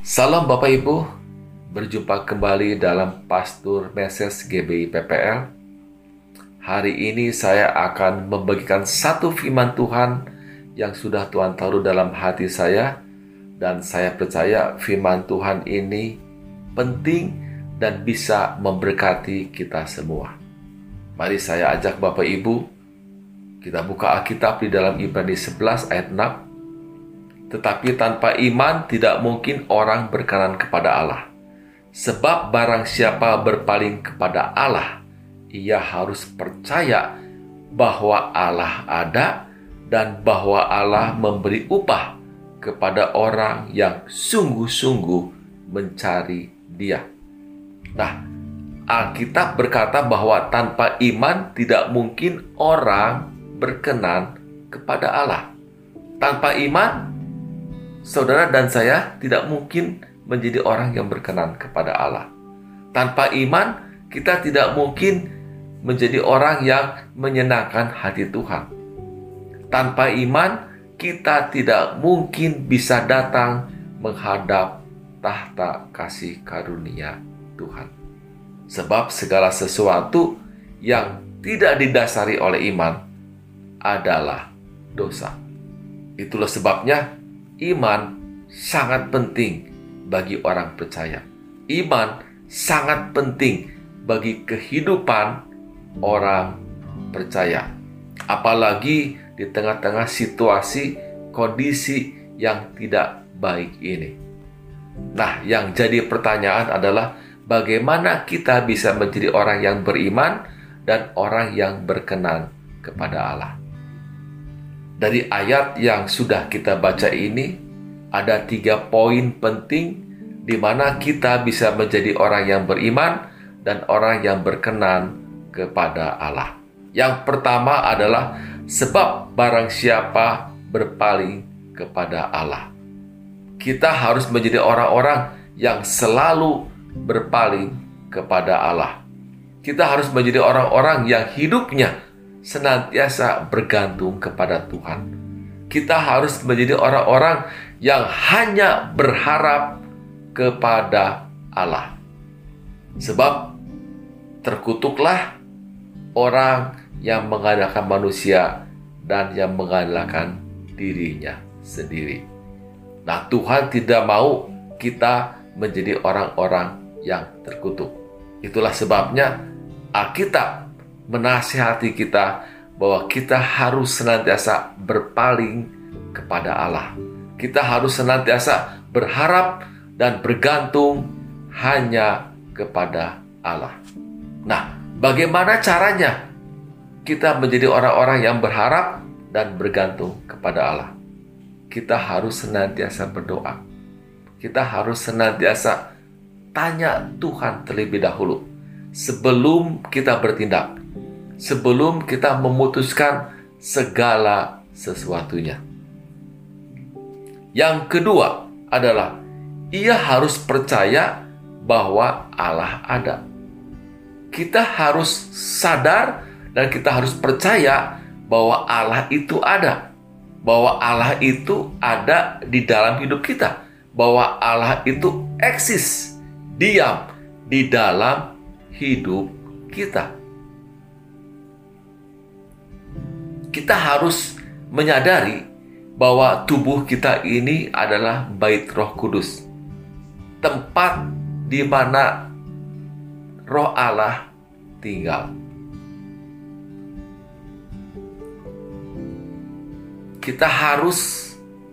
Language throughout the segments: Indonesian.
Salam Bapak Ibu, berjumpa kembali dalam Pastor Message GBI PPL. Hari ini saya akan membagikan satu firman Tuhan yang sudah Tuhan taruh dalam hati saya, dan saya percaya firman Tuhan ini penting dan bisa memberkati kita semua. Mari saya ajak Bapak Ibu, kita buka Alkitab di dalam Ibrani 11 ayat 6. Tetapi tanpa iman tidak mungkin orang berkenan kepada Allah. Sebab barang siapa berpaling kepada Allah, ia harus percaya bahwa Allah ada dan bahwa Allah memberi upah kepada orang yang sungguh-sungguh mencari Dia. Nah, Alkitab berkata bahwa tanpa iman tidak mungkin orang berkenan kepada Allah. Tanpa iman, saudara dan saya tidak mungkin menjadi orang yang berkenan kepada Allah. Tanpa iman, kita tidak mungkin menjadi orang yang menyenangkan hati Tuhan. Tanpa iman, kita tidak mungkin bisa datang menghadap tahta kasih karunia Tuhan. Sebab segala sesuatu yang tidak didasari oleh iman adalah dosa. Itulah sebabnya iman sangat penting bagi orang percaya. Iman sangat penting bagi kehidupan orang percaya. Apalagi di tengah-tengah situasi, kondisi yang tidak baik ini. Nah, yang jadi pertanyaan adalah bagaimana kita bisa menjadi orang yang beriman dan orang yang berkenan kepada Allah. Dari ayat yang sudah kita baca ini, ada 3 poin penting di mana kita bisa menjadi orang yang beriman dan orang yang berkenan kepada Allah. Yang pertama adalah sebab barang siapa berpaling kepada Allah. Kita harus menjadi orang-orang yang selalu berpaling kepada Allah. Kita harus menjadi orang-orang yang hidupnya senantiasa bergantung kepada Tuhan. Kita harus menjadi orang-orang yang hanya berharap kepada Allah. Sebab terkutuklah orang yang mengandalkan manusia dan yang mengandalkan dirinya sendiri. Nah, Tuhan tidak mau kita menjadi orang-orang yang terkutuk. Itulah sebabnya Alkitab menasihati kita bahwa kita harus senantiasa berpaling kepada Allah. Kita harus senantiasa berharap dan bergantung hanya kepada Allah. Nah, bagaimana caranya kita menjadi orang-orang yang berharap dan bergantung kepada Allah? Kita harus senantiasa berdoa. Kita harus senantiasa tanya Tuhan terlebih dahulu sebelum kita bertindak, sebelum kita memutuskan segala sesuatunya. Yang kedua adalah ia harus percaya bahwa Allah ada. Kita harus sadar dan kita harus percaya bahwa Allah itu ada. Bahwa Allah itu ada di dalam hidup kita. Bahwa Allah itu eksis, diam di dalam hidup kita. Kita harus menyadari bahwa tubuh kita ini adalah bait Roh Kudus, tempat di mana Roh Allah tinggal. Kita harus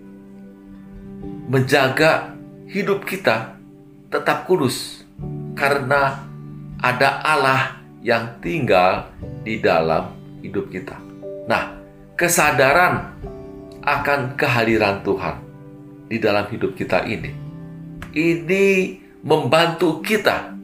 menjaga hidup kita tetap kudus karena ada Allah yang tinggal di dalam hidup kita. Nah, kesadaran akan kehadiran Tuhan di dalam hidup kita ini membantu kita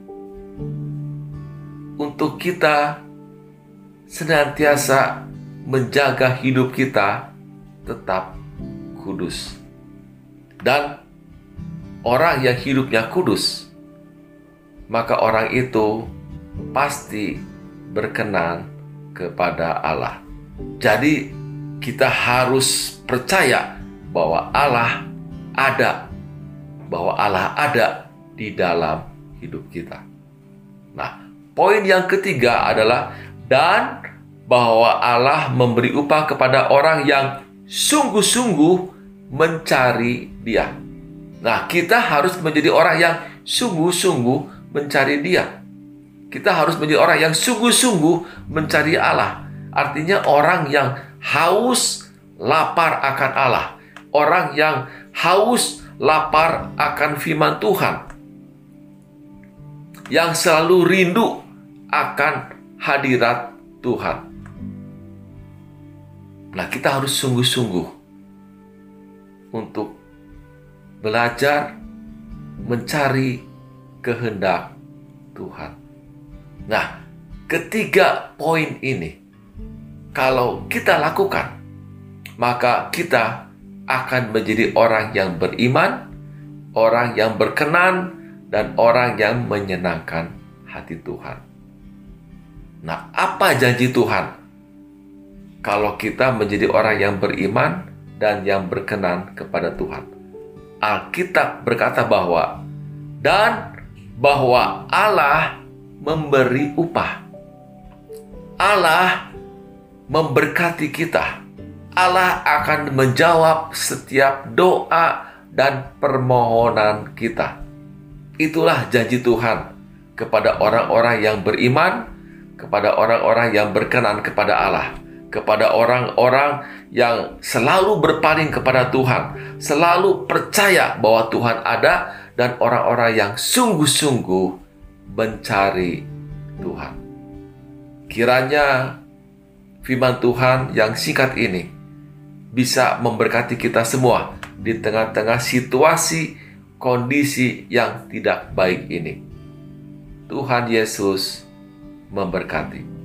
untuk kita senantiasa menjaga hidup kita tetap kudus. Dan orang yang hidupnya kudus, maka orang itu pasti berkenan kepada Allah. Jadi kita harus percaya bahwa Allah ada bahwa Allah ada di dalam hidup kita. Nah, poin yang ketiga adalah dan bahwa Allah memberi upah kepada orang yang sungguh-sungguh mencari Dia. Nah, kita harus menjadi orang yang sungguh-sungguh mencari Dia. Kita harus menjadi orang yang sungguh-sungguh mencari Allah. Artinya orang yang haus lapar akan Allah. Orang yang haus lapar akan firman Tuhan. Yang selalu rindu akan hadirat Tuhan. Nah, kita harus sungguh-sungguh untuk belajar mencari kehendak Tuhan. Nah, ketiga poin ini kalau kita lakukan, maka kita akan menjadi orang yang beriman, orang yang berkenan, dan orang yang menyenangkan hati Tuhan. Nah, apa janji Tuhan? Kalau kita menjadi orang yang beriman dan yang berkenan kepada Tuhan. Alkitab berkata bahwa Allah memberi upah. Allah memberkati kita. Allah akan menjawab setiap doa dan permohonan kita. Itulah janji Tuhan kepada orang-orang yang beriman, kepada orang-orang yang berkenan kepada Allah, kepada orang-orang yang selalu berpaling kepada Tuhan, selalu percaya bahwa Tuhan ada, dan orang-orang yang sungguh-sungguh mencari Tuhan. Kiranya firman Tuhan yang singkat ini bisa memberkati kita semua di tengah-tengah situasi kondisi yang tidak baik ini. Tuhan Yesus memberkati.